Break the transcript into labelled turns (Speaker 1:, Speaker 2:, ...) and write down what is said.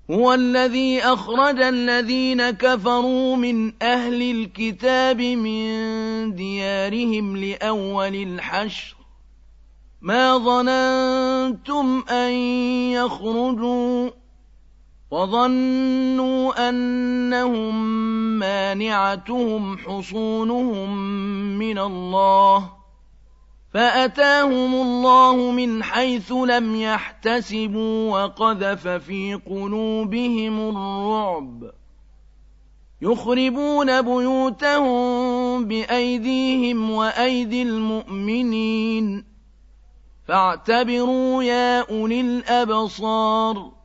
Speaker 1: هو الذي أخرج الذين كفروا من أهل الكتاب من ديارهم لأول الحشر ما ظننتم أن يخرجوا وظنوا أنهم مانعتهم حصونهم من الله فأتاهم الله من حيث لم يحتسبوا وقذف في قلوبهم الرعب يخربون بيوتهم بأيديهم وأيدي المؤمنين فاعتبروا يا أولي الأبصار